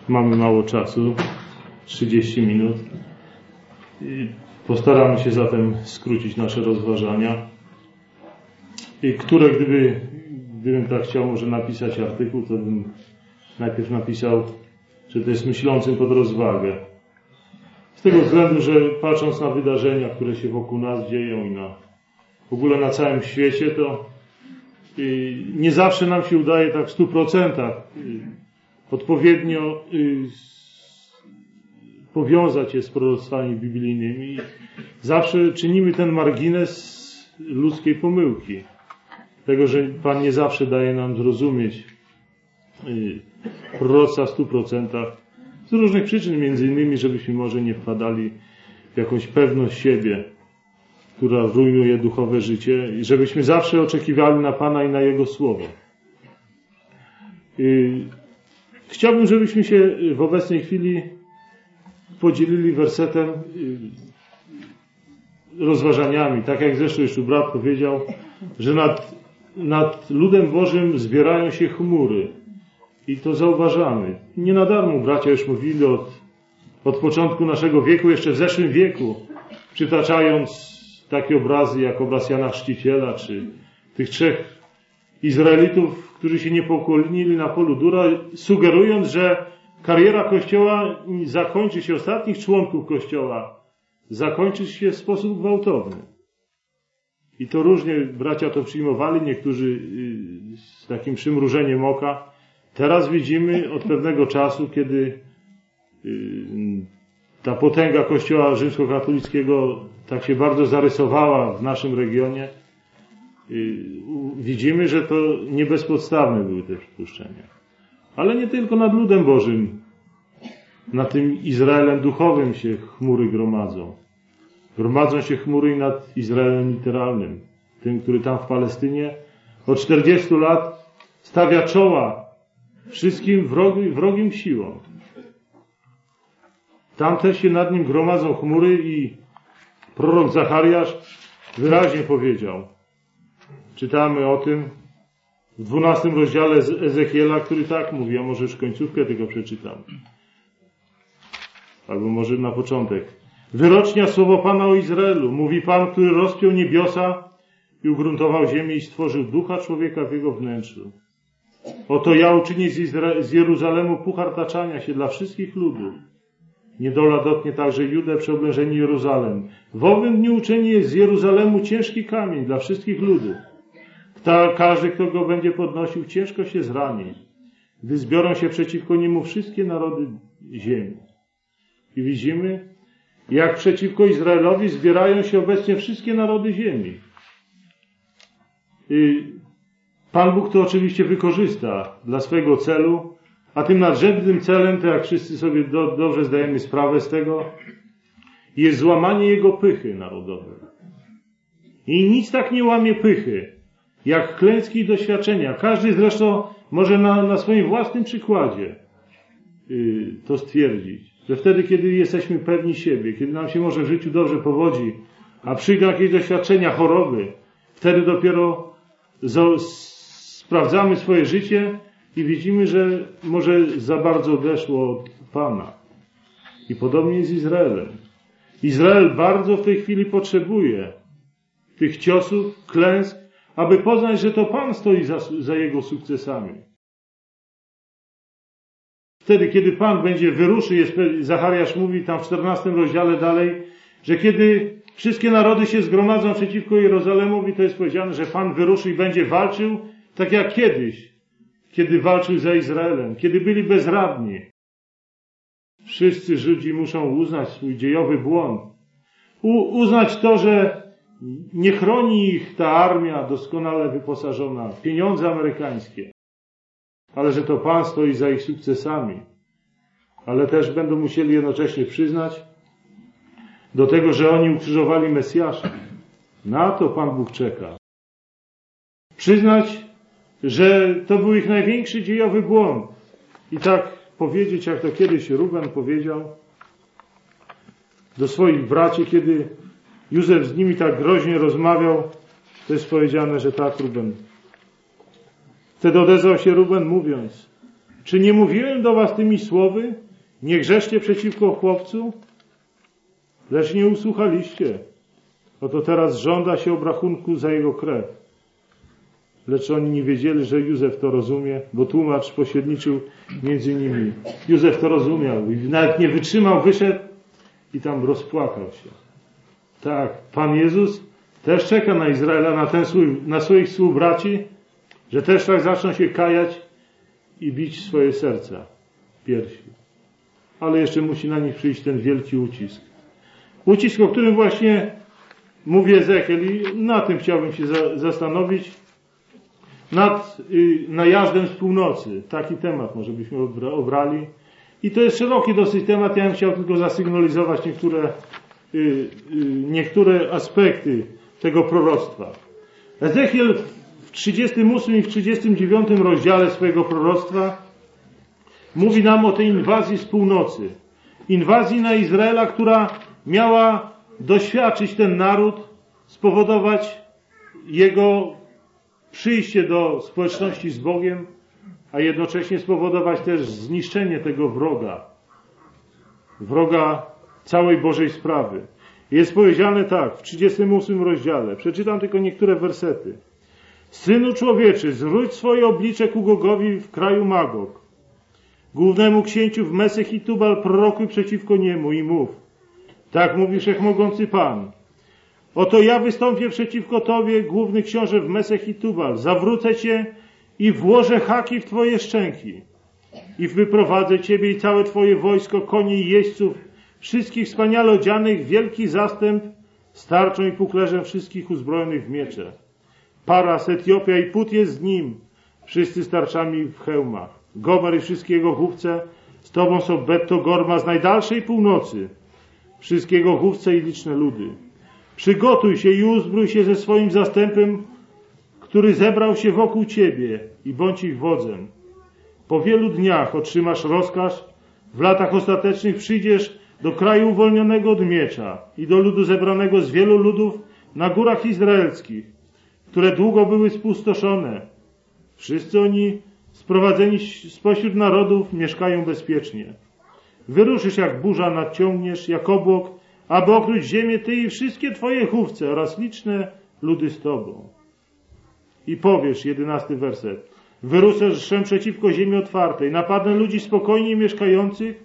Mamy mało czasu, 30 minut. Postaramy się zatem skrócić nasze rozważania, które gdybym tak chciał może napisać artykuł, to bym najpierw napisał, że to jest myślącym pod rozwagę. Z tego względu, że patrząc na wydarzenia, które się wokół nas dzieją i w ogóle na całym świecie, to nie zawsze nam się udaje tak w 100% odpowiednio powiązać je z proroctwami biblijnymi. Zawsze czynimy ten margines ludzkiej pomyłki. Tego, że Pan nie zawsze daje nam zrozumieć proroctwa w 100%. Z różnych przyczyn, między innymi, żebyśmy może nie wpadali w jakąś pewność siebie, która rujnuje duchowe życie i żebyśmy zawsze oczekiwali na Pana i na Jego Słowo. Chciałbym, żebyśmy się w obecnej chwili podzielili wersetem rozważaniami. Tak jak zresztą już tu brat powiedział, że nad ludem Bożym zbierają się chmury. I to zauważamy. Nie na darmo bracia już mówili od początku naszego wieku, jeszcze w zeszłym wieku, przytaczając takie obrazy jak obraz Jana Chrzciciela, czy tych 3 Izraelitów, którzy się nie poklonili na polu Dura, sugerując, że kariera Kościoła zakończy się, ostatnich członków Kościoła zakończy się w sposób gwałtowny. I to różnie bracia to przyjmowali, niektórzy z takim przymrużeniem oka. Teraz widzimy od pewnego czasu, kiedy ta potęga Kościoła rzymskokatolickiego tak się bardzo zarysowała w naszym regionie, widzimy, że to nie bezpodstawne były te przypuszczenia. Ale nie tylko nad ludem Bożym, nad tym Izraelem duchowym się chmury gromadzą. Gromadzą się chmury i nad Izraelem literalnym, tym, który tam w Palestynie od 40 lat stawia czoła wszystkim wrogim siłom. Tam też się nad nim gromadzą chmury i prorok Zachariasz wyraźnie powiedział. Czytamy o tym w 12 rozdziale z Ezechiela, który tak mówi, a może już końcówkę tylko przeczytam. Albo może na początek. Wyrocznia słowo Pana o Izraelu. Mówi Pan, który rozpiął niebiosa i ugruntował ziemię i stworzył ducha człowieka w jego wnętrzu. Oto ja uczynię z Jeruzalemu puchar taczania się dla wszystkich ludów. Niedola dotknie także Judę przy oblężeniu Jeruzalem. W owym dniu uczynię z Jeruzalemu ciężki kamień dla wszystkich ludów. Każdy, kto go będzie podnosił, ciężko się zrani, gdy zbiorą się przeciwko niemu wszystkie narody ziemi. I widzimy, jak przeciwko Izraelowi zbierają się obecnie wszystkie narody ziemi. Pan Bóg to oczywiście wykorzysta dla swojego celu, a tym nadrzędnym celem, to jak wszyscy sobie dobrze zdajemy sprawę z tego, jest złamanie Jego pychy narodowej. I nic tak nie łamie pychy, jak klęski i doświadczenia. Każdy zresztą może na swoim własnym przykładzie to stwierdzić, że wtedy, kiedy jesteśmy pewni siebie, kiedy nam się może w życiu dobrze powodzi, a przyjdą jakieś doświadczenia, choroby, wtedy dopiero sprawdzamy swoje życie i widzimy, że może za bardzo odeszło od Pana. I podobnie jest z Izraelem. Izrael bardzo w tej chwili potrzebuje tych ciosów, klęsk, aby poznać, że to Pan stoi za jego sukcesami. Wtedy, kiedy Pan wyruszy, Zachariasz mówi tam w 14 rozdziale dalej, że kiedy wszystkie narody się zgromadzą przeciwko Jerozolemowi, to jest powiedziane, że Pan wyruszy i będzie walczył tak jak kiedyś, kiedy walczył za Izraelem, kiedy byli bezradni. Wszyscy Żydzi muszą uznać swój dziejowy błąd. Uznać to, że nie chroni ich ta armia doskonale wyposażona, pieniądze amerykańskie, ale że to Pan stoi za ich sukcesami. Ale też będą musieli jednocześnie przyznać do tego, że oni ukrzyżowali Mesjasza. Na to Pan Bóg czeka. Przyznać, że to był ich największy dziejowy błąd. I tak powiedzieć, jak to kiedyś Ruben powiedział do swoich braci, kiedy Józef z nimi tak groźnie rozmawiał, to jest powiedziane, że tak, Ruben. Wtedy odezwał się Ruben mówiąc, Czy nie mówiłem do was tymi słowy? Nie grzeszcie przeciwko chłopcu? Lecz nie usłuchaliście. Oto teraz żąda się obrachunku za jego krew. Lecz oni nie wiedzieli, że Józef to rozumie, bo tłumacz pośredniczył między nimi. Józef to rozumiał i nawet nie wytrzymał, wyszedł i tam rozpłakał się. Tak, Pan Jezus też czeka na Izraela, na swoich współbraci, że też tak zaczną się kajać i bić swoje serca, piersi. Ale jeszcze musi na nich przyjść ten wielki ucisk. Ucisk, o którym właśnie mówi Ezechiel i na tym chciałbym się zastanowić. Nad najazdem z północy. Taki temat może byśmy obrali. I to jest szeroki dosyć temat. Ja bym chciał tylko zasygnalizować niektóre aspekty tego proroctwa. Ezechiel w 38 i w 39 rozdziale swojego proroctwa mówi nam o tej inwazji z północy. Inwazji na Izraela, która miała doświadczyć ten naród, spowodować jego przyjście do społeczności z Bogiem, a jednocześnie spowodować też zniszczenie tego wroga całej Bożej sprawy. Jest powiedziane tak, w 38 rozdziale, przeczytam tylko niektóre wersety. Synu człowieczy, zwróć swoje oblicze ku Gogowi w kraju Magog, głównemu księciu w Mesech i Tubal, prorokuj przeciwko niemu i mów. Tak mówi Wszechmogący Pan. Oto ja wystąpię przeciwko Tobie, główny książę w Mesech i Tubal. Zawrócę Cię i włożę haki w Twoje szczęki. I wyprowadzę Ciebie i całe Twoje wojsko, koni i jeźdźców, wszystkich wspaniale odzianych, wielki zastęp, starczą i puklerzem wszystkich uzbrojonych w miecze. Paras, Etiopia i Put jest z nim, wszyscy starczami w hełmach. Gomer i wszystkie jego chówce, z Tobą są Betto, Gorma z najdalszej północy, wszystkie jego chówce i liczne ludy. Przygotuj się i uzbrój się ze swoim zastępem, który zebrał się wokół Ciebie i bądź ich wodzem. Po wielu dniach otrzymasz rozkaz, w latach ostatecznych przyjdziesz do kraju uwolnionego od miecza i do ludu zebranego z wielu ludów na górach izraelskich, które długo były spustoszone. Wszyscy oni, sprowadzeni spośród narodów, mieszkają bezpiecznie. Wyruszysz jak burza, nadciągniesz jak obłok, aby okryć ziemię Ty i wszystkie Twoje chówce oraz liczne ludy z Tobą. I powiesz, 11 werset, wyruszę przeciwko ziemi otwartej, napadnę ludzi spokojnie mieszkających,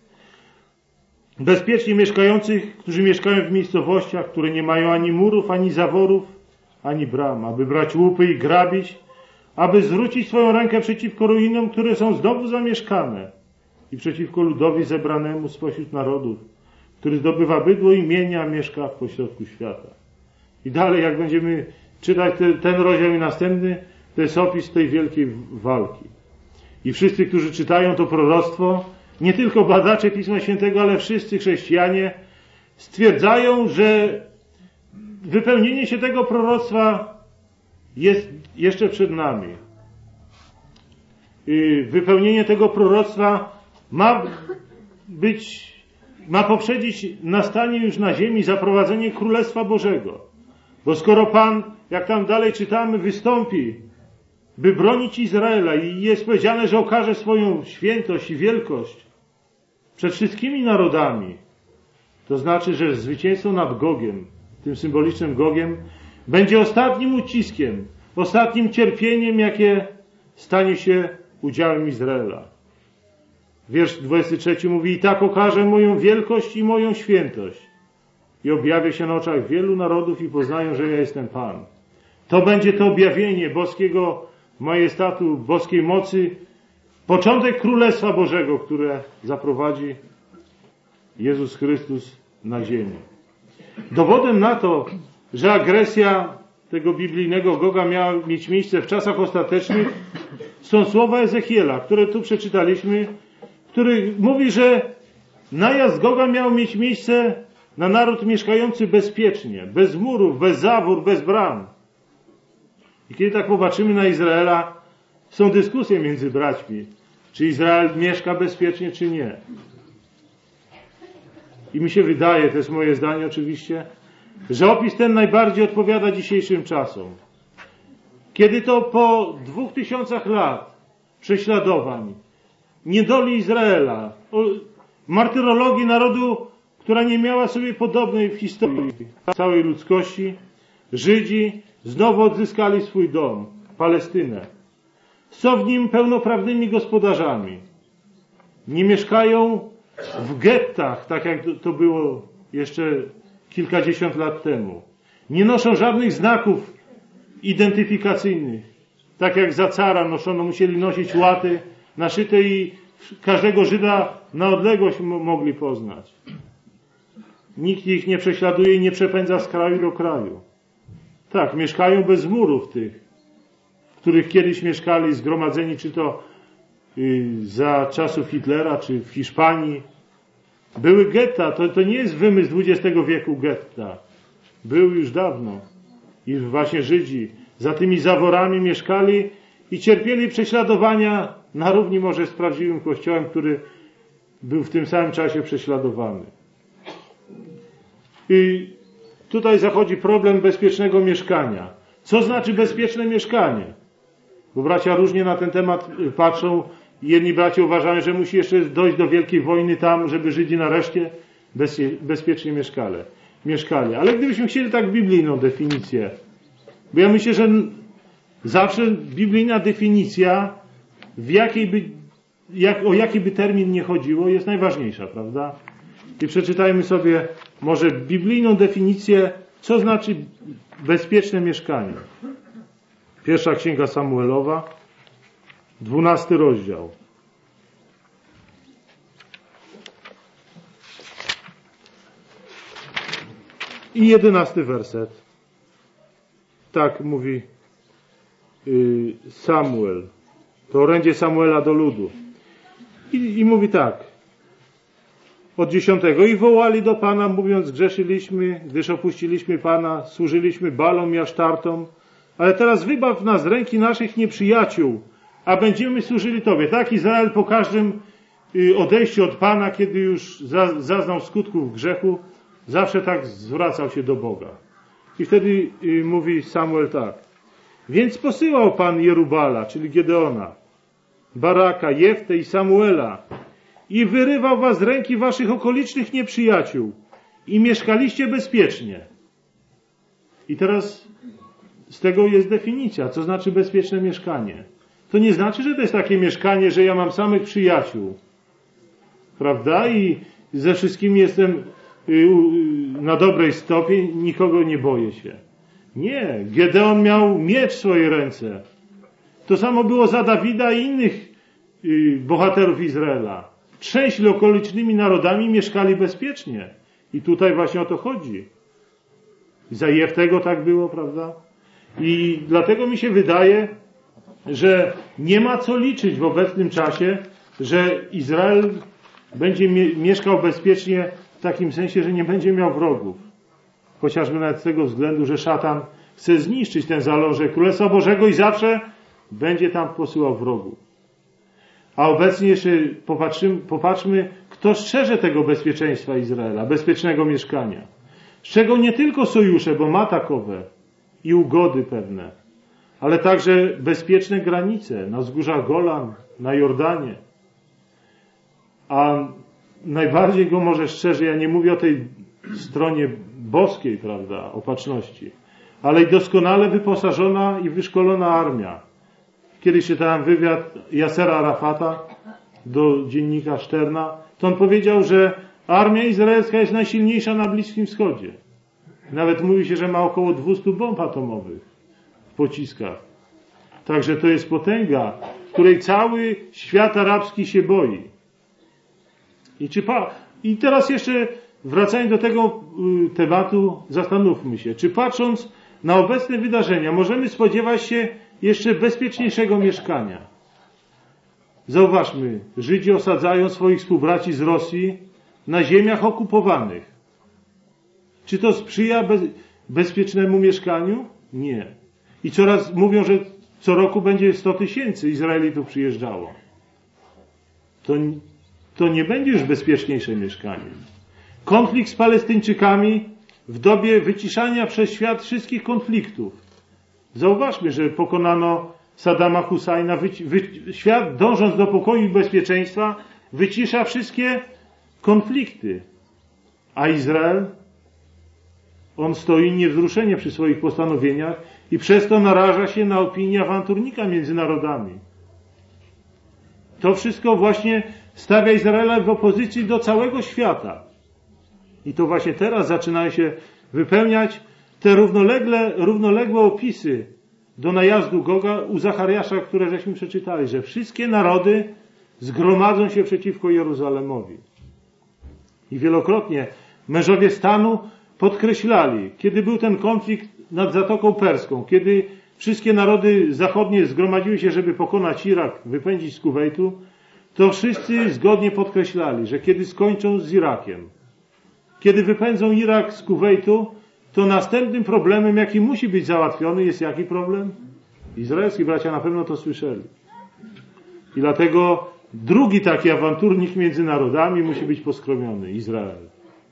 bezpiecznie mieszkających, którzy mieszkają w miejscowościach, które nie mają ani murów, ani zaworów, ani bram, aby brać łupy i grabić, aby zwrócić swoją rękę przeciwko ruinom, które są znowu zamieszkane i przeciwko ludowi zebranemu spośród narodów, który zdobywa bydło i mienia, mieszka w pośrodku świata. I dalej, jak będziemy czytać ten rozdział i następny, to jest opis tej wielkiej walki. I wszyscy, którzy czytają to proroctwo, nie tylko badacze Pisma Świętego, ale wszyscy chrześcijanie stwierdzają, że wypełnienie się tego proroctwa jest jeszcze przed nami. Wypełnienie tego proroctwa ma poprzedzić nastanie już na ziemi zaprowadzenie Królestwa Bożego. Bo skoro Pan, jak tam dalej czytamy, wystąpi, by bronić Izraela i jest powiedziane, że okaże swoją świętość i wielkość przed wszystkimi narodami, to znaczy, że zwycięstwo nad Gogiem, tym symbolicznym Gogiem, będzie ostatnim uciskiem, ostatnim cierpieniem, jakie stanie się udziałem Izraela. Wiersz 23 mówi, i tak okażę moją wielkość i moją świętość i objawię się na oczach wielu narodów i poznają, że ja jestem Pan. To będzie to objawienie boskiego majestatu, boskiej mocy, początek Królestwa Bożego, które zaprowadzi Jezus Chrystus na ziemię. Dowodem na to, że agresja tego biblijnego Goga miała mieć miejsce w czasach ostatecznych, są słowa Ezechiela, które tu przeczytaliśmy, który mówi, że najazd Goga miał mieć miejsce na naród mieszkający bezpiecznie, bez murów, bez zawór, bez bram. I kiedy tak popatrzymy na Izraela, są dyskusje między braćmi, czy Izrael mieszka bezpiecznie, czy nie. I mi się wydaje, to jest moje zdanie oczywiście, że opis ten najbardziej odpowiada dzisiejszym czasom. Kiedy to po 2000 lat prześladowań, niedoli Izraela, o martyrologii narodu, która nie miała sobie podobnej w historii całej ludzkości. Żydzi znowu odzyskali swój dom, Palestynę. Są w nim pełnoprawnymi gospodarzami. Nie mieszkają w gettach, tak jak to było jeszcze kilkadziesiąt lat temu. Nie noszą żadnych znaków identyfikacyjnych. Tak jak za cara noszono, musieli nosić łaty naszyte i każdego Żyda na odległość mogli poznać. Nikt ich nie prześladuje i nie przepędza z kraju do kraju. Tak, mieszkają bez murów tych, w których kiedyś mieszkali zgromadzeni, czy to za czasów Hitlera, czy w Hiszpanii. Były getta, to nie jest wymysł XX wieku getta. Był już dawno. I właśnie Żydzi za tymi zaworami mieszkali i cierpieli prześladowania na równi może z prawdziwym Kościołem, który był w tym samym czasie prześladowany. I tutaj zachodzi problem bezpiecznego mieszkania. Co znaczy bezpieczne mieszkanie? Bo bracia różnie na ten temat patrzą. Jedni bracia uważają, że musi jeszcze dojść do wielkiej wojny tam, żeby Żydzi nareszcie bezpiecznie mieszkali. Ale gdybyśmy chcieli tak biblijną definicję, bo ja myślę, że zawsze biblijna definicja, o jaki by termin nie chodziło, jest najważniejsza, prawda? I przeczytajmy sobie może biblijną definicję, co znaczy bezpieczne mieszkanie. Pierwsza Księga Samuelowa, 12 rozdział. I 11 werset. Tak mówi Samuel. To orędzie Samuela do ludu. I mówi tak. Od 10. I wołali do Pana, mówiąc, grzeszyliśmy, gdyż opuściliśmy Pana, służyliśmy Balom i Asztartom, ale teraz wybaw nas z ręki naszych nieprzyjaciół, a będziemy służyli Tobie. Tak Izrael po każdym odejściu od Pana, kiedy już zaznał skutków grzechu, zawsze tak zwracał się do Boga. I wtedy mówi Samuel tak. Więc posyłał Pan Jerubala, czyli Gedeona, Baraka, Jeftę i Samuela i wyrywał was z ręki waszych okolicznych nieprzyjaciół i mieszkaliście bezpiecznie. I teraz z tego jest definicja, co znaczy bezpieczne mieszkanie. To nie znaczy, że to jest takie mieszkanie, że ja mam samych przyjaciół, prawda? I ze wszystkimi jestem na dobrej stopie, nikogo nie boję się. Nie, Gedeon miał miecz w swojej ręce. To samo było za Dawida i innych bohaterów Izraela. Trzęśli okolicznymi narodami, mieszkali bezpiecznie. I tutaj właśnie o to chodzi. Za Jeftego tak było, prawda? I dlatego mi się wydaje, że nie ma co liczyć w obecnym czasie, że Izrael będzie mieszkał bezpiecznie w takim sensie, że nie będzie miał wrogów. Chociażby nawet z tego względu, że szatan chce zniszczyć ten zalążek Królestwa Bożego i zawsze będzie tam posyłał wrogów. A obecnie jeszcze popatrzmy, kto strzeże tego bezpieczeństwa Izraela, bezpiecznego mieszkania. Strzegą nie tylko sojusze, bo ma takowe i ugody pewne, ale także bezpieczne granice na wzgórzach Golan, na Jordanie. A najbardziej go może strzeże, ja nie mówię o tej stronie boskiej, prawda, opatrzności, ale i doskonale wyposażona i wyszkolona armia. Kiedyś czytałem wywiad Yasera Arafata do dziennika Szterna, to on powiedział, że armia izraelska jest najsilniejsza na Bliskim Wschodzie. Nawet mówi się, że ma około 200 bomb atomowych w pociskach. Także to jest potęga, której cały świat arabski się boi. I teraz jeszcze wracając do tego tematu, zastanówmy się, czy patrząc na obecne wydarzenia możemy spodziewać się jeszcze bezpieczniejszego mieszkania. Zauważmy, Żydzi osadzają swoich współbraci z Rosji na ziemiach okupowanych. Czy to sprzyja bezpiecznemu mieszkaniu? Nie. I mówią, że co roku będzie 100 000 Izraelitów przyjeżdżało. To nie będzie już bezpieczniejsze mieszkanie. Konflikt z Palestyńczykami w dobie wyciszania przez świat wszystkich konfliktów. Zauważmy, że pokonano Saddama Husajna, świat, dążąc do pokoju i bezpieczeństwa, wycisza wszystkie konflikty. A Izrael, on stoi niewzruszenie przy swoich postanowieniach i przez to naraża się na opinię awanturnika między narodami. To wszystko właśnie stawia Izraela w opozycji do całego świata. I to właśnie teraz zaczynają się wypełniać te równoległe opisy do najazdu Goga u Zachariasza, które żeśmy przeczytali, że wszystkie narody zgromadzą się przeciwko Jeruzalemowi. I wielokrotnie mężowie stanu podkreślali, kiedy był ten konflikt nad Zatoką Perską, kiedy wszystkie narody zachodnie zgromadziły się, żeby pokonać Irak, wypędzić z Kuwejtu, to wszyscy zgodnie podkreślali, że kiedy skończą z Irakiem, kiedy wypędzą Irak z Kuwejtu, to następnym problemem, jaki musi być załatwiony, jest jaki problem? Izraelski bracia na pewno to słyszeli. I dlatego drugi taki awanturnik między narodami musi być poskromiony, Izrael.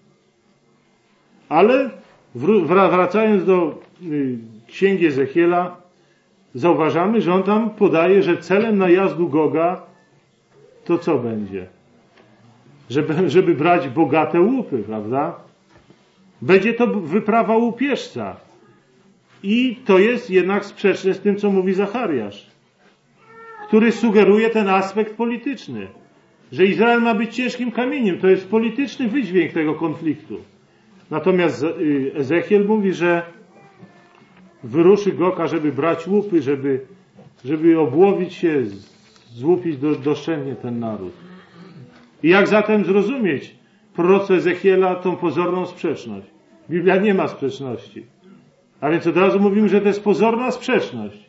Ale wracając do księgi Ezechiela, zauważamy, że on tam podaje, że celem najazdu Goga to co będzie? Żeby brać bogate łupy, prawda? Będzie to wyprawa łupieżca. I to jest jednak sprzeczne z tym, co mówi Zachariasz, który sugeruje ten aspekt polityczny, że Izrael ma być ciężkim kamieniem. To jest polityczny wydźwięk tego konfliktu. Natomiast Ezechiel mówi, że wyruszy Gog, żeby brać łupy, żeby obłowić się, złupić doszczętnie ten naród. I jak zatem zrozumieć proroctwo Ezechiela, tą pozorną sprzeczność? Biblia nie ma sprzeczności. A więc od razu mówimy, że to jest pozorna sprzeczność.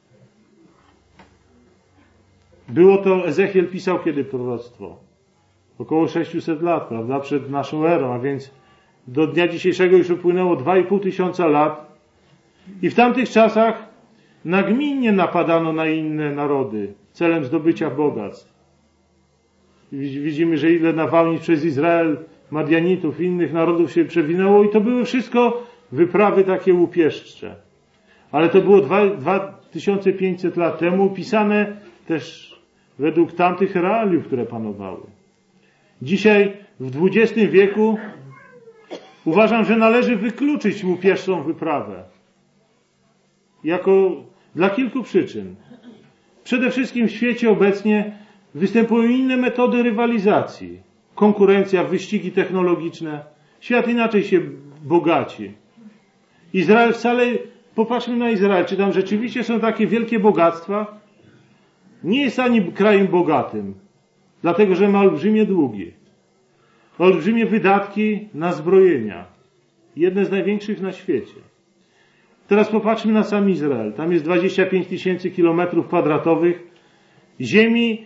Było to, Ezechiel pisał kiedy proroctwo? Około 600 lat, prawda? Przed naszą erą, a więc do dnia dzisiejszego już upłynęło 2500 lat. I w tamtych czasach nagminnie napadano na inne narody celem zdobycia bogactw. Widzimy, że ile nawałnic przez Izrael, Madianitów, innych narodów się przewinęło i to były wszystko wyprawy takie łupieszcze. Ale to było 2500 lat temu, pisane też według tamtych realiów, które panowały. Dzisiaj, w XX wieku, uważam, że należy wykluczyć łupieszczą wyprawę. Dla kilku przyczyn. Przede wszystkim w świecie obecnie występują inne metody rywalizacji. Konkurencja, wyścigi technologiczne. Świat inaczej się bogaci. Izrael wcale, popatrzmy na Izrael, czy tam rzeczywiście są takie wielkie bogactwa? Nie jest ani krajem bogatym, dlatego że ma olbrzymie długi. Olbrzymie wydatki na zbrojenia. Jedne z największych na świecie. Teraz popatrzmy na sam Izrael. Tam jest 25 000 kilometrów kwadratowych ziemi,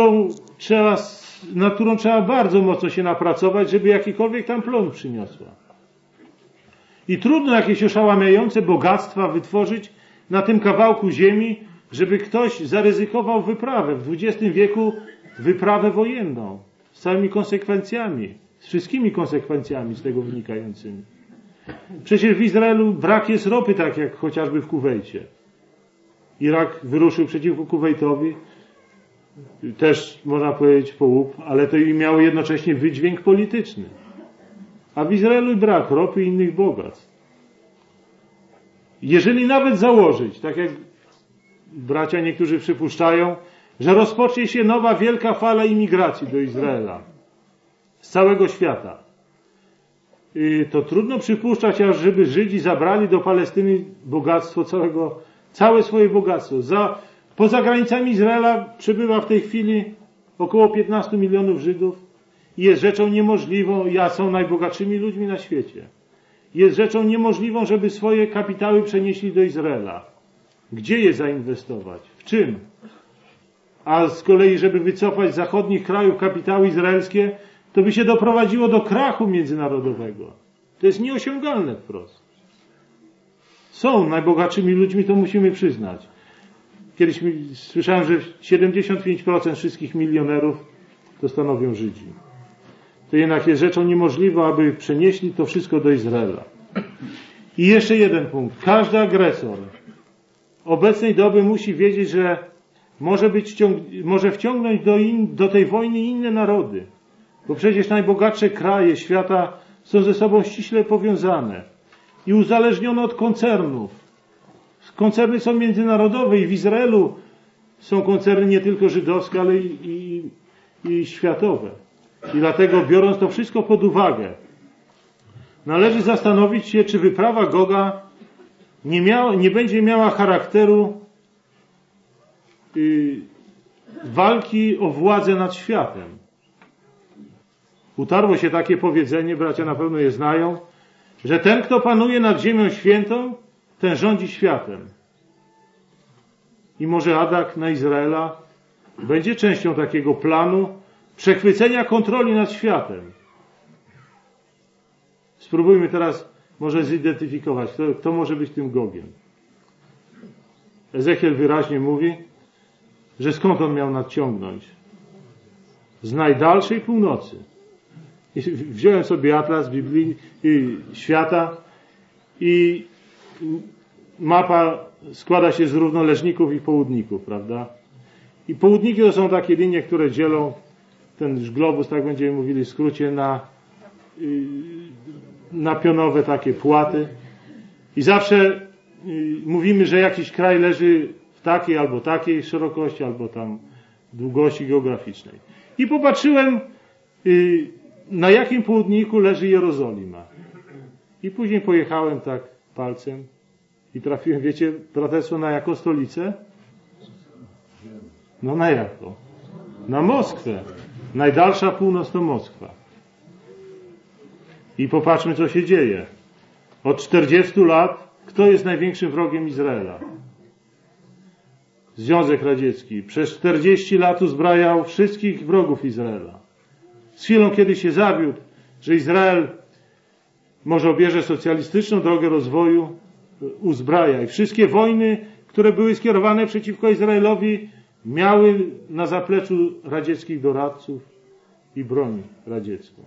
na którą trzeba bardzo mocno się napracować, żeby jakikolwiek tam plon przyniosła. I trudno jakieś oszałamiające bogactwa wytworzyć na tym kawałku ziemi, żeby ktoś zaryzykował wyprawę. W XX wieku wyprawę wojenną. Z całymi konsekwencjami. Z wszystkimi konsekwencjami z tego wynikającymi. Przecież w Izraelu brak jest ropy, tak jak chociażby w Kuwejcie. Irak wyruszył przeciwko Kuwejtowi. Też można powiedzieć po łup, ale to i miało jednocześnie wydźwięk polityczny. A w Izraelu brak ropy i innych bogactw. Jeżeli nawet założyć, tak jak bracia niektórzy przypuszczają, że rozpocznie się nowa wielka fala imigracji do Izraela z całego świata, to trudno przypuszczać, aż żeby Żydzi zabrali do Palestyny bogactwo całe swoje bogactwo. Poza granicami Izraela przebywa w tej chwili około 15 milionów Żydów i jest rzeczą niemożliwą, są najbogatszymi ludźmi na świecie. Jest rzeczą niemożliwą, żeby swoje kapitały przenieśli do Izraela. Gdzie je zainwestować? W czym? A z kolei, żeby wycofać z zachodnich krajów kapitały izraelskie, to by się doprowadziło do krachu międzynarodowego. To jest nieosiągalne wprost. Są najbogatszymi ludźmi, to musimy przyznać. Kiedyś słyszałem, że 75% wszystkich milionerów to stanowią Żydzi. To jednak jest rzeczą niemożliwą, aby przenieśli to wszystko do Izraela. I jeszcze jeden punkt. Każdy agresor obecnej doby musi wiedzieć, że może wciągnąć do tej wojny inne narody. Bo przecież najbogatsze kraje świata są ze sobą ściśle powiązane i uzależnione od koncernów. Koncerny są międzynarodowe i w Izraelu są koncerny nie tylko żydowskie, ale i światowe. I dlatego, biorąc to wszystko pod uwagę, należy zastanowić się, czy wyprawa Goga nie będzie miała charakteru walki o władzę nad światem. Utarło się takie powiedzenie, bracia na pewno je znają, że ten, kto panuje nad ziemią świętą, ten rządzi światem. I może atak na Izraela będzie częścią takiego planu przechwycenia kontroli nad światem. Spróbujmy teraz może zidentyfikować, kto może być tym Gogiem. Ezechiel wyraźnie mówi, że skąd on miał nadciągnąć? Z najdalszej północy. I wziąłem sobie atlas Biblii świata i mapa składa się z równoleżników i południków, prawda? I południki to są takie linie, które dzielą ten globus, tak będziemy mówili w skrócie, na pionowe takie płaty. I zawsze mówimy, że jakiś kraj leży w takiej albo takiej szerokości, albo tam długości geograficznej. I popatrzyłem, na jakim południku leży Jerozolima. I później pojechałem tak palcem i trafiłem, wiecie, braterstwo, na jaką stolicę? No na jaką? Na Moskwę. Najdalsza północ to Moskwa. I popatrzmy, co się dzieje. Od 40 lat kto jest największym wrogiem Izraela? Związek Radziecki. Przez 40 lat uzbrajał wszystkich wrogów Izraela. Z chwilą, kiedy się zawiódł, że Izrael może obierze socjalistyczną drogę rozwoju, uzbraja. I wszystkie wojny, które były skierowane przeciwko Izraelowi, miały na zapleczu radzieckich doradców i broń radziecką.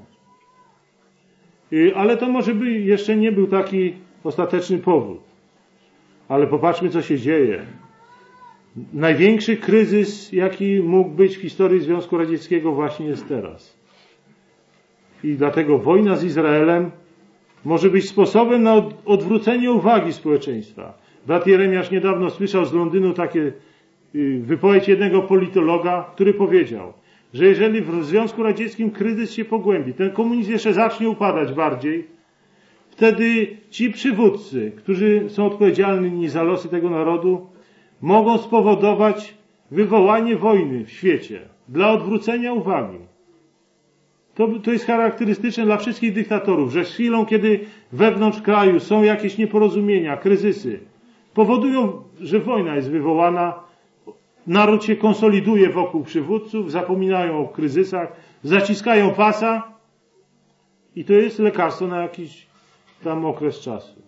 Ale to może by jeszcze nie był taki ostateczny powód. Ale popatrzmy, co się dzieje. Największy kryzys, jaki mógł być w historii Związku Radzieckiego, właśnie jest teraz. I dlatego wojna z Izraelem może być sposobem na odwrócenie uwagi społeczeństwa. Brat Jeremiasz niedawno słyszał z Londynu takie wypowiedź jednego politologa, który powiedział, że jeżeli w Związku Radzieckim kryzys się pogłębi, ten komunizm jeszcze zacznie upadać bardziej, wtedy ci przywódcy, którzy są odpowiedzialni za losy tego narodu, mogą spowodować wywołanie wojny w świecie dla odwrócenia uwagi. To jest charakterystyczne dla wszystkich dyktatorów, że z chwilą, kiedy wewnątrz kraju są jakieś nieporozumienia, kryzysy, powodują, że wojna jest wywołana, naród się konsoliduje wokół przywódców, zapominają o kryzysach, zaciskają pasa i to jest lekarstwo na jakiś tam okres czasu.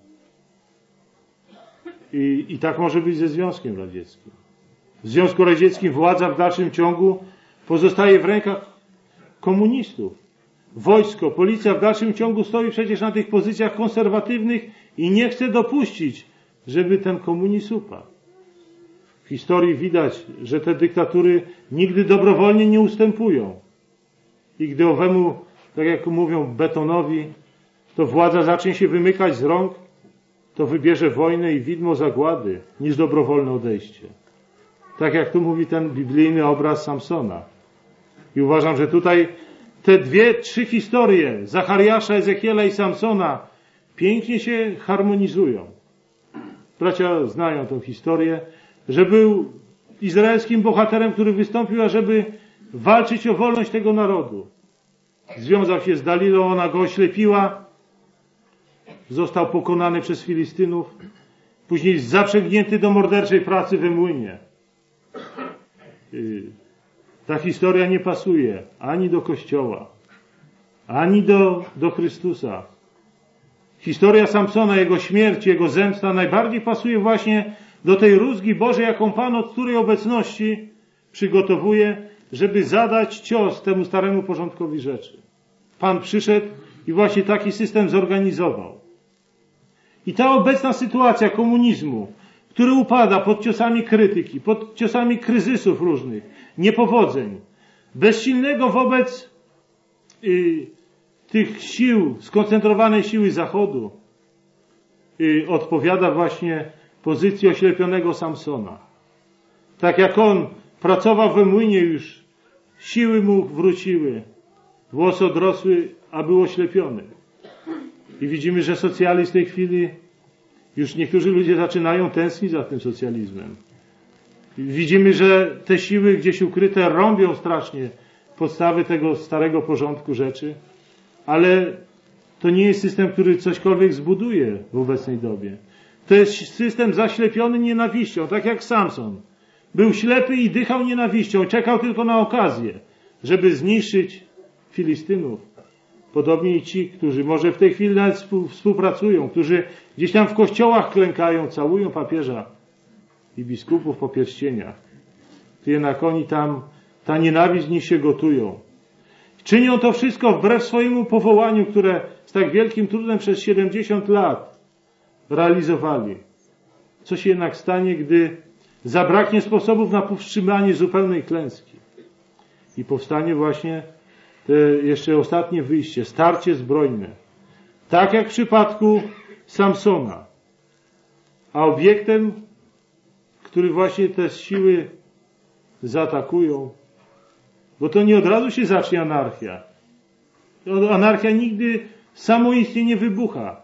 I tak może być ze Związkiem Radzieckim. W Związku Radzieckim władza w dalszym ciągu pozostaje w rękach komunistów. Wojsko, policja w dalszym ciągu stoi przecież na tych pozycjach konserwatywnych i nie chce dopuścić, żeby ten komunizm upadł. W historii widać, że te dyktatury nigdy dobrowolnie nie ustępują. I gdy owemu, tak jak mówią, betonowi, to władza zacznie się wymykać z rąk, to wybierze wojnę i widmo zagłady niż dobrowolne odejście. Tak jak tu mówi ten biblijny obraz Samsona. I uważam, że tutaj te 2-3 historie Zachariasza, Ezechiela i Samsona pięknie się harmonizują. Bracia znają tę historię, że był izraelskim bohaterem, który wystąpił, ażeby walczyć o wolność tego narodu. Związał się z Dalilą, ona go oślepiła, został pokonany przez Filistynów, później zaprzęgnięty do morderczej pracy we młynie. Ta historia nie pasuje ani do Kościoła, ani do Chrystusa. Historia Samsona, jego śmierć, jego zemsta najbardziej pasuje właśnie do tej rózgi Bożej, jaką Pan od której obecności przygotowuje, żeby zadać cios temu staremu porządkowi rzeczy. Pan przyszedł i właśnie taki system zorganizował. I ta obecna sytuacja komunizmu, który upada pod ciosami krytyki, pod ciosami kryzysów różnych, niepowodzeń, bezsilnego wobec tych sił, skoncentrowanej siły Zachodu, odpowiada właśnie pozycji oślepionego Samsona. Tak jak on pracował we młynie już, siły mu wróciły, włosy odrosły, a był oślepiony. I widzimy, że socjalizm w tej chwili, już niektórzy ludzie zaczynają tęsknić za tym socjalizmem. Widzimy, że te siły gdzieś ukryte rąbią strasznie podstawy tego starego porządku rzeczy, ale to nie jest system, który cośkolwiek zbuduje w obecnej dobie. To jest system zaślepiony nienawiścią, tak jak Samson. Był ślepy i dychał nienawiścią, czekał tylko na okazję, żeby zniszczyć Filistynów. Podobnie i ci, którzy może w tej chwili nawet współpracują, którzy gdzieś tam w kościołach klękają, całują papieża i biskupów po pierścieniach. To jednak oni tam, ta nienawiść w nich się gotują. Czynią to wszystko wbrew swojemu powołaniu, które z tak wielkim trudem przez 70 lat realizowali. Co się jednak stanie, gdy zabraknie sposobów na powstrzymanie zupełnej klęski? I powstanie właśnie te jeszcze ostatnie wyjście, starcie zbrojne. Tak jak w przypadku Samsona. A obiektem, który właśnie te siły zaatakują, bo to nie od razu się zacznie anarchia. Anarchia nigdy samoistnie nie wybucha.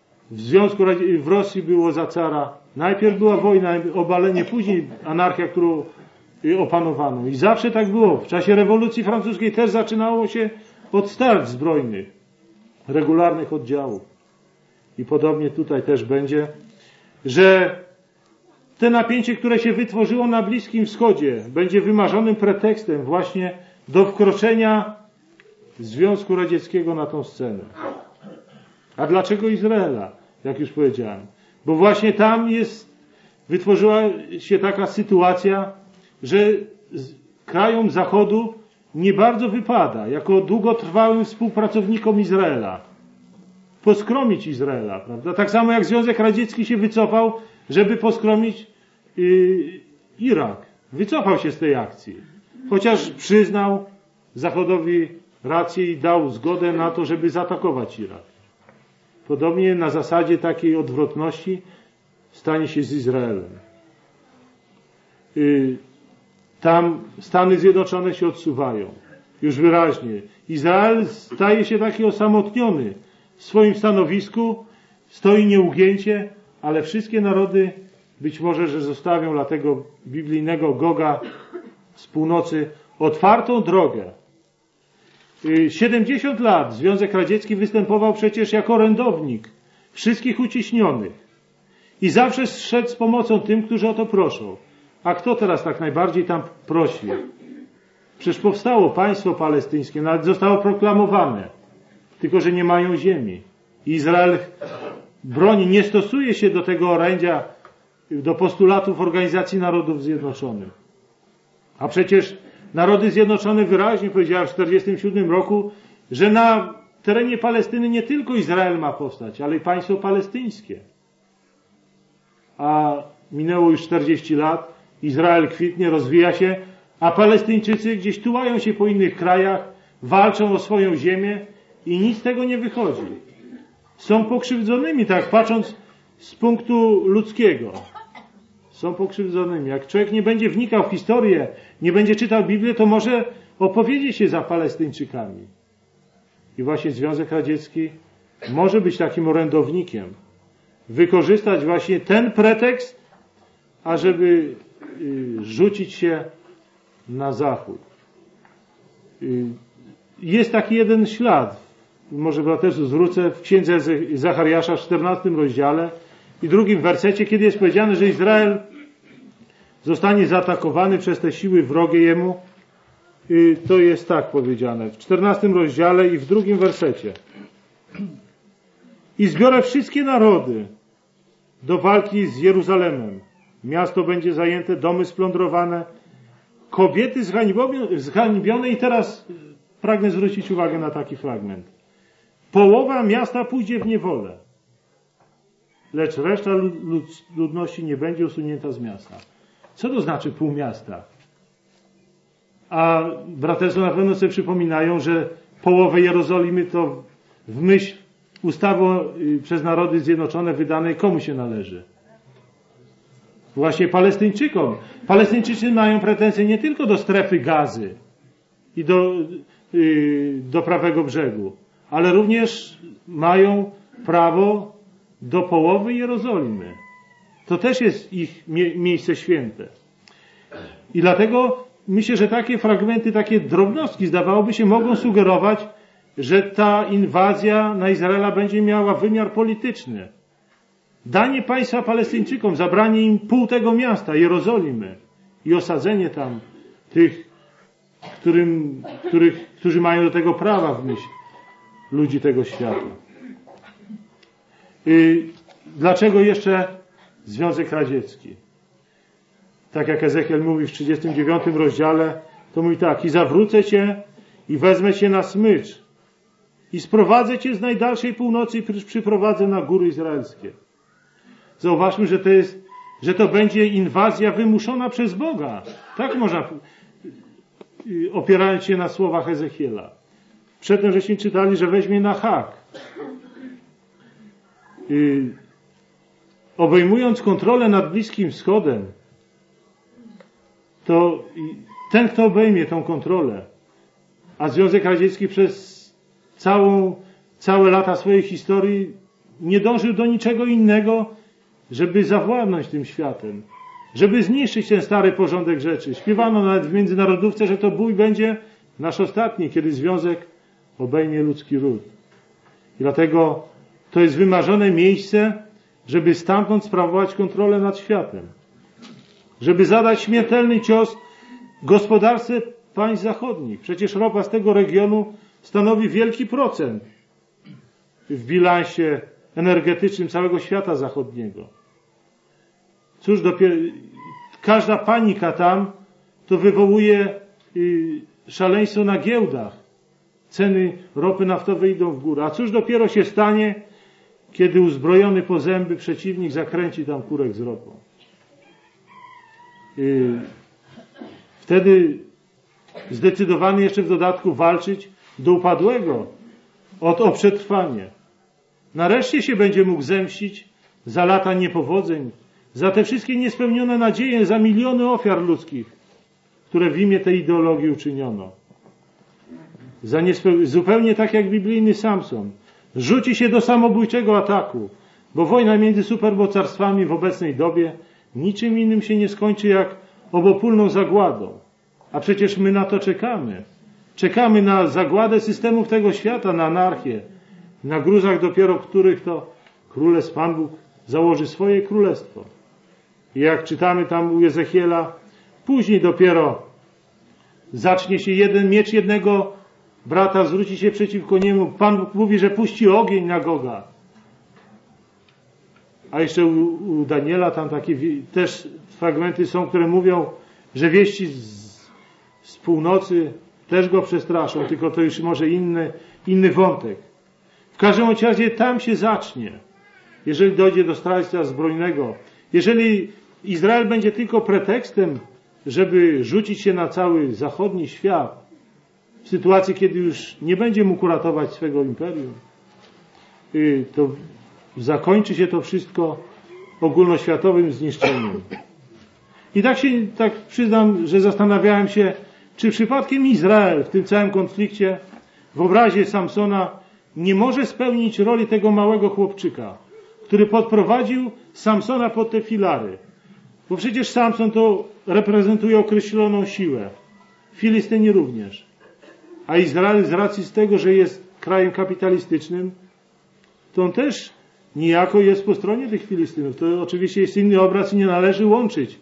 W Rosji było za cara. Najpierw była wojna, obalenie, później anarchia, którą opanowano. I zawsze tak było. W czasie rewolucji francuskiej też zaczynało się od starć zbrojnych, regularnych oddziałów. I podobnie tutaj też będzie, że te napięcie, które się wytworzyło na Bliskim Wschodzie, będzie wymarzonym pretekstem właśnie do wkroczenia Związku Radzieckiego na tą scenę. A dlaczego Izraela? Jak już powiedziałem. Bo właśnie tam wytworzyła się taka sytuacja, że krajom Zachodu nie bardzo wypada, jako długotrwałym współpracownikom Izraela, poskromić Izraela, prawda? Tak samo jak Związek Radziecki się wycofał, żeby poskromić Irak. Wycofał się z tej akcji. Chociaż przyznał Zachodowi rację i dał zgodę na to, żeby zaatakować Irak. Podobnie na zasadzie takiej odwrotności stanie się z Izraelem. Tam Stany Zjednoczone się odsuwają. Już wyraźnie. Izrael staje się taki osamotniony w swoim stanowisku, stoi nieugięcie, ale wszystkie narody być może, że zostawią dla tego biblijnego Goga z północy otwartą drogę. 70 lat Związek Radziecki występował przecież jako orędownik wszystkich uciśnionych i zawsze szedł z pomocą tym, którzy o to proszą. A kto teraz tak najbardziej tam prosi? Przecież powstało państwo palestyńskie, nawet zostało proklamowane, tylko że nie mają ziemi. Izrael broni, nie stosuje się do tego orędzia, do postulatów Organizacji Narodów Zjednoczonych. A przecież Narody Zjednoczone wyraźnie powiedziały w 1947 roku, że na terenie Palestyny nie tylko Izrael ma powstać, ale i państwo palestyńskie. A minęło już 40 lat, Izrael kwitnie, rozwija się, a Palestyńczycy gdzieś tułają się po innych krajach, walczą o swoją ziemię i nic z tego nie wychodzi. Są pokrzywdzonymi, tak patrząc z punktu ludzkiego. Są pokrzywdzonymi. Jak człowiek nie będzie wnikał w historię, nie będzie czytał Biblię, to może opowiedzieć się za Palestyńczykami. I właśnie Związek Radziecki może być takim orędownikiem. Wykorzystać właśnie ten pretekst, ażeby rzucić się na zachód. Jest taki jeden ślad, może też zwrócę, w księdze Zachariasza w 14 rozdziale i 2 wersecie, kiedy jest powiedziane, że Izrael zostanie zaatakowany przez te siły wrogie jemu. To jest tak powiedziane w 14 rozdziale i w 2 wersecie. I zbiorę wszystkie narody do walki z Jeruzalemem. Miasto będzie zajęte, domy splądrowane, kobiety zhańbione i teraz pragnę zwrócić uwagę na taki fragment. Połowa miasta pójdzie w niewolę. lecz reszta ludności nie będzie usunięta z miasta. Co to znaczy pół miasta? A braterstwo na pewno sobie przypominają, że połowę Jerozolimy to w myśl ustawy przez Narody Zjednoczone wydanej komu się należy? Właśnie Palestyńczykom. Palestyńczycy mają pretensje nie tylko do strefy Gazy i do prawego brzegu, ale również mają prawo do połowy Jerozolimy. To też jest ich miejsce święte. I dlatego myślę, że takie fragmenty, takie drobnostki, zdawałoby się, mogą sugerować, że ta inwazja na Izraela będzie miała wymiar polityczny. Danie państwa Palestyńczykom, zabranie im pół tego miasta, Jerozolimy i osadzenie tam tych, którzy mają do tego prawa w myśl ludzi tego świata. Dlaczego jeszcze Związek Radziecki? Tak jak Ezechiel mówi w 39 rozdziale, to mówi tak: i zawrócę cię i wezmę cię na smycz i sprowadzę cię z najdalszej północy i przyprowadzę na góry izraelskie. Zauważmy, że to będzie inwazja wymuszona przez Boga. Tak można, opierając się na słowach Ezechiela. Przedtem żeśmy czytali, że weźmie na hak. Obejmując kontrolę nad Bliskim Wschodem, to ten, kto obejmie tą kontrolę, a Związek Radziecki przez całe lata swojej historii nie dążył do niczego innego, żeby zawładnąć tym światem, żeby zniszczyć ten stary porządek rzeczy. Śpiewano nawet w międzynarodówce, że to bój będzie nasz ostatni, kiedy Związek obejmie ludzki ród. I dlatego to jest wymarzone miejsce, żeby stamtąd sprawować kontrolę nad światem. Żeby zadać śmiertelny cios gospodarce państw zachodnich. Przecież ropa z tego regionu stanowi wielki procent w bilansie energetycznym całego świata zachodniego. Cóż, dopiero każda panika tam to wywołuje szaleństwo na giełdach. Ceny ropy naftowej idą w górę. A cóż dopiero się stanie, kiedy uzbrojony po zęby przeciwnik zakręci tam kurek z ropą. Wtedy zdecydowany jeszcze w dodatku walczyć do upadłego o przetrwanie. Nareszcie się będzie mógł zemścić za lata niepowodzeń, za te wszystkie niespełnione nadzieje, za miliony ofiar ludzkich, które w imię tej ideologii uczyniono. Zupełnie tak jak biblijny Samson. Rzuci się do samobójczego ataku, bo wojna między supermocarstwami w obecnej dobie niczym innym się nie skończy jak obopólną zagładą. A przecież my na to czekamy. Czekamy na zagładę systemów tego świata, na anarchię, na gruzach dopiero których to Królestw Pan Bóg założy swoje królestwo. I jak czytamy tam u Ezechiela, później dopiero zacznie się miecz jednego brata zwróci się przeciwko niemu. Pan Bóg mówi, że puści ogień na Goga. A jeszcze u Daniela tam takie też fragmenty są, które mówią, że wieści z północy też go przestraszą, tylko to już może inny wątek. W każdym razie tam się zacznie, jeżeli dojdzie do starcia zbrojnego. Jeżeli Izrael będzie tylko pretekstem, żeby rzucić się na cały zachodni świat, w sytuacji, kiedy już nie będzie mógł uratować swego imperium, to zakończy się to wszystko ogólnoświatowym zniszczeniem. I tak przyznam, że zastanawiałem się, czy przypadkiem Izrael w tym całym konflikcie w obrazie Samsona nie może spełnić roli tego małego chłopczyka, który podprowadził Samsona pod te filary. Bo przecież Samson to reprezentuje określoną siłę. Filistyni również. A Izrael z racji z tego, że jest krajem kapitalistycznym, to on też niejako jest po stronie tych Filistynów. To oczywiście jest inny obraz i nie należy łączyć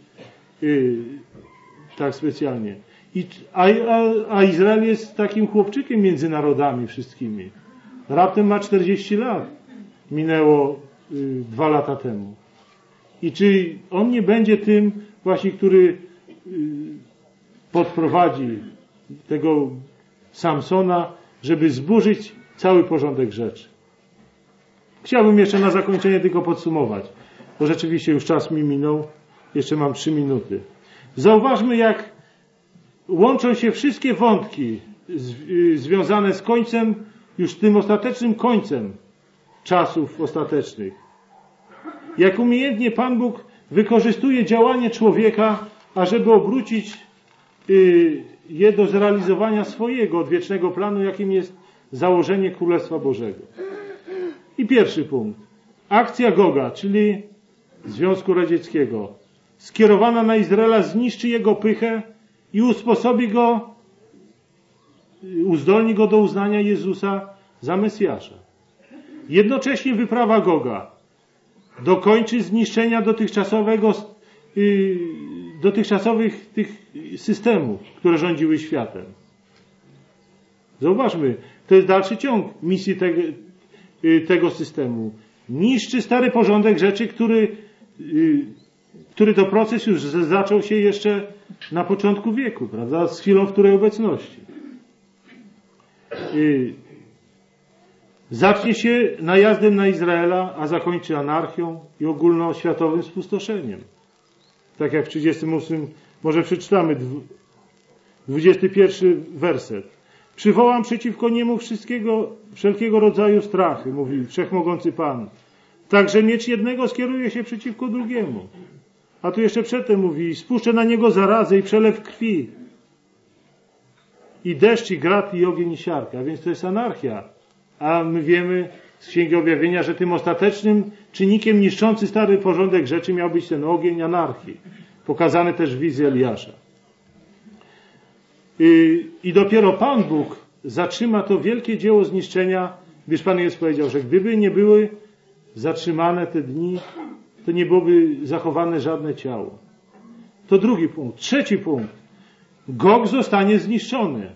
tak specjalnie. A Izrael jest takim chłopczykiem między narodami wszystkimi. Raptem ma 40 lat. Minęło 2 lata temu. I czy on nie będzie tym właśnie, który podprowadzi tego Samsona, żeby zburzyć cały porządek rzeczy. Chciałbym jeszcze na zakończenie tylko podsumować, bo rzeczywiście już czas mi minął. Jeszcze mam 3 minuty. Zauważmy, jak łączą się wszystkie wątki związane z końcem, już tym ostatecznym końcem czasów ostatecznych. Jak umiejętnie Pan Bóg wykorzystuje działanie człowieka, ażeby obrócić je do zrealizowania swojego odwiecznego planu, jakim jest założenie Królestwa Bożego. I pierwszy punkt. Akcja Goga, czyli Związku Radzieckiego, skierowana na Izraela, zniszczy jego pychę i usposobi go, uzdolni go do uznania Jezusa za Mesjasza. Jednocześnie wyprawa Goga dokończy zniszczenia dotychczasowych tych systemów, które rządziły światem. Zauważmy, to jest dalszy ciąg misji tego systemu. Niszczy stary porządek rzeczy, który to proces już zaczął się jeszcze na początku wieku, prawda? Z chwilą, w której obecności. Zacznie się najazdem na Izraela, a zakończy anarchią i ogólnoświatowym spustoszeniem. Tak jak w 38, może przeczytamy 21 werset. Przywołam przeciwko niemu wszelkiego rodzaju strachy, mówi Wszechmogący Pan. Także miecz jednego skieruje się przeciwko drugiemu. A tu jeszcze przedtem mówi, spuszczę na niego zarazę i przelew krwi. I deszcz, i grad, i ogień, i siarka. A więc to jest anarchia. A my wiemy z Księgi Objawienia, że tym ostatecznym czynnikiem niszczący stary porządek rzeczy miał być ten ogień anarchii. Pokazany też w wizji Eliasza. I dopiero Pan Bóg zatrzyma to wielkie dzieło zniszczenia, gdyż Pan Jezus powiedział, że gdyby nie były zatrzymane te dni, to nie byłoby zachowane żadne ciało. To drugi punkt. Trzeci punkt. Gog zostanie zniszczony.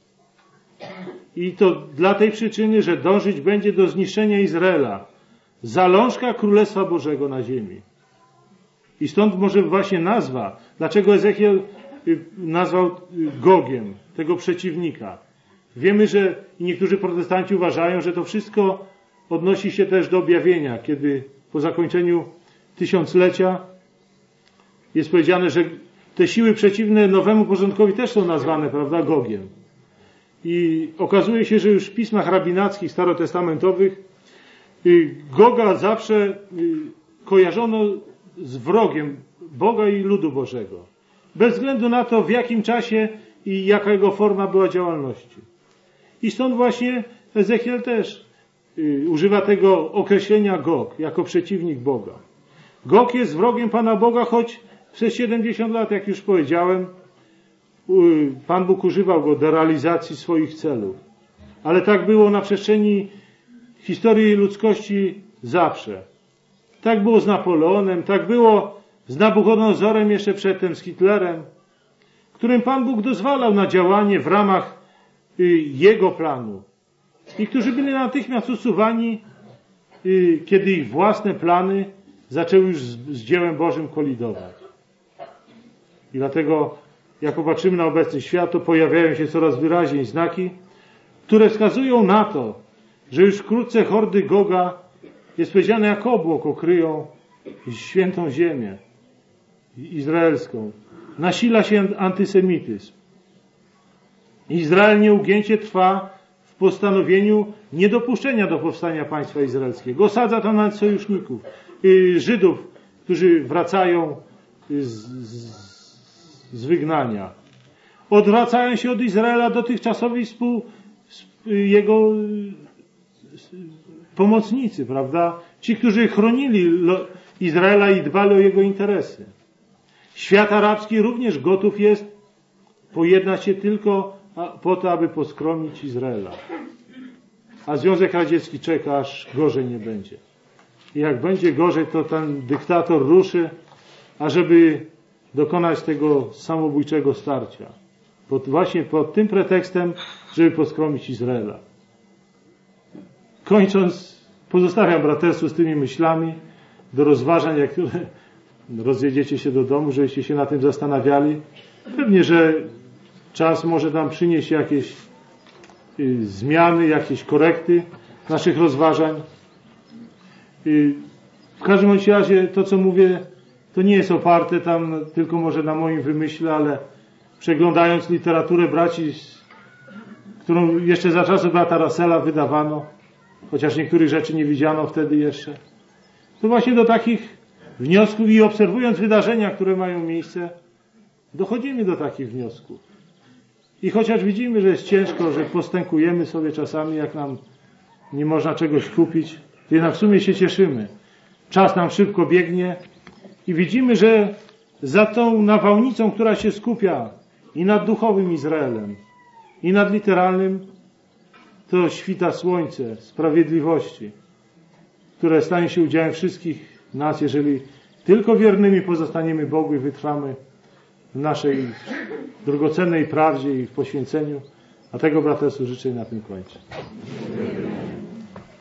I to dla tej przyczyny, że dążyć będzie do zniszczenia Izraela. Zalążka Królestwa Bożego na ziemi. I stąd może właśnie nazwa, dlaczego Ezechiel nazwał Gogiem tego przeciwnika. Wiemy, że niektórzy protestanci uważają, że to wszystko odnosi się też do objawienia, kiedy po zakończeniu tysiąclecia jest powiedziane, że te siły przeciwne nowemu porządkowi też są nazwane, prawda, Gogiem. I okazuje się, że już w pismach rabinackich, starotestamentowych Goga zawsze kojarzono z wrogiem Boga i ludu Bożego. Bez względu na to, w jakim czasie i jaka jego forma była działalności. I stąd właśnie Ezechiel też używa tego określenia Gog jako przeciwnik Boga. Gog jest wrogiem Pana Boga, choć przez 70 lat, jak już powiedziałem, Pan Bóg używał go do realizacji swoich celów. Ale tak było na przestrzeni historii ludzkości zawsze. Tak było z Napoleonem, tak było z Nabuchodonozorem jeszcze przedtem, z Hitlerem, którym Pan Bóg dozwalał na działanie w ramach jego planu. I którzy byli natychmiast usuwani, kiedy ich własne plany zaczęły już z dziełem Bożym kolidować. I dlatego, jak popatrzymy na obecny świat, to pojawiają się coraz wyraźniej znaki, które wskazują na to, że już wkrótce hordy Goga, jest powiedziane, jak obłok okryją świętą ziemię izraelską. Nasila się antysemityzm. Izrael nieugięcie trwa w postanowieniu niedopuszczenia do powstania państwa izraelskiego. Osadza tam nawet sojuszników, Żydów, którzy wracają z wygnania. Odwracają się od Izraela dotychczasowi jego pomocnicy, prawda? Ci, którzy chronili Izraela i dbali o jego interesy. Świat arabski również gotów jest pojednać się tylko po to, aby poskromić Izraela. A Związek Radziecki czeka, aż gorzej nie będzie. I jak będzie gorzej, to ten dyktator ruszy, ażeby dokonać tego samobójczego starcia. Właśnie pod tym pretekstem, żeby poskromić Izraela. Kończąc, pozostawiam braterstwu z tymi myślami do rozważań, jak rozjedziecie się do domu, żebyście się na tym zastanawiali. Pewnie, że czas może nam przynieść jakieś zmiany, jakieś korekty naszych rozważań, W każdym razie to, co mówię, to nie jest oparte tam tylko może na moim wymyśle, ale przeglądając literaturę braci, którą jeszcze za czasów brata Russella wydawano, chociaż niektórych rzeczy nie widziano wtedy jeszcze, to właśnie do takich wniosków i obserwując wydarzenia, które mają miejsce, dochodzimy do takich wniosków. I chociaż widzimy, że jest ciężko, że postękujemy sobie czasami, jak nam nie można czegoś kupić, to jednak w sumie się cieszymy. Czas nam szybko biegnie i widzimy, że za tą nawałnicą, która się skupia i nad duchowym Izraelem, i nad literalnym, to świta słońce sprawiedliwości, które stanie się udziałem wszystkich nas, jeżeli tylko wiernymi pozostaniemy Bogu i wytrwamy w naszej drogocennej prawdzie i w poświęceniu. A tego braterstwu życzę i na tym kończę.